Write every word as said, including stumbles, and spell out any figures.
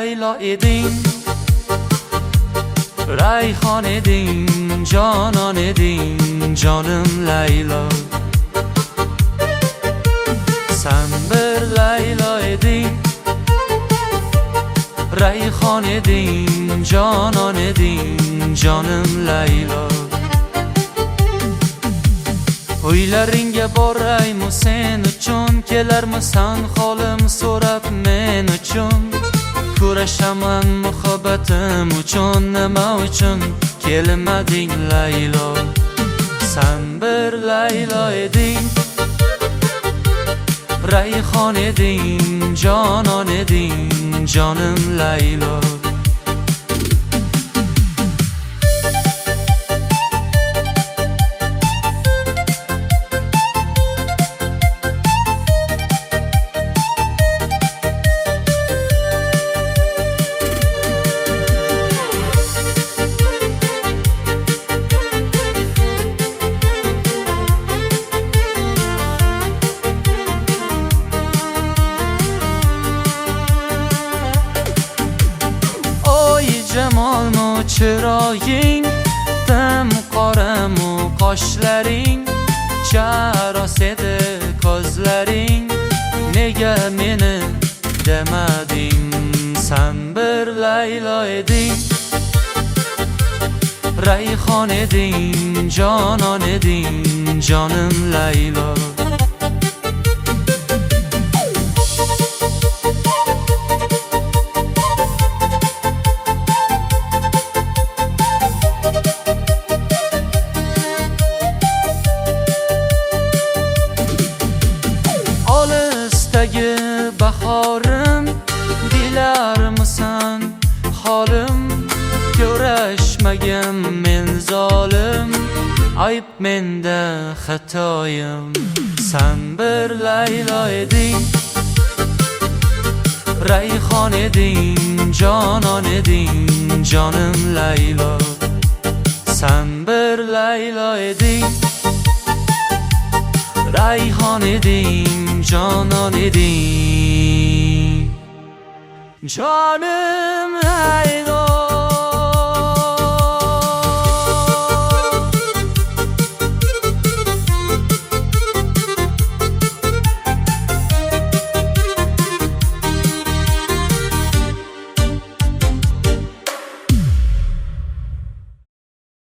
لیلا eding ریحان eding جانان eding canım Leyla sen bir Leyla eding ریحان eding canan eding canım Leyla Uylaringga boraymi sen uchun kelarmisan holim so'rab men uchun kurashaman muhabbatim uchun nima uchun kelmading Leylo sen bir Leylo eding ریحان eding canan eding canım Leylo Jamolmu chiroying dim qoramu qoshlaring charos edi ko'zlaring nega meni demading sen bir Leylo eding ریحان eding canan eding canım Leylo bahorim bilarmisan holim ko'rashmagin men zolim ayb menda xatoyim sen bir Leylo eding ریحان eding canan eding canım Leylo sen bir Leylo eding ریحان eding canan eding canım Leyla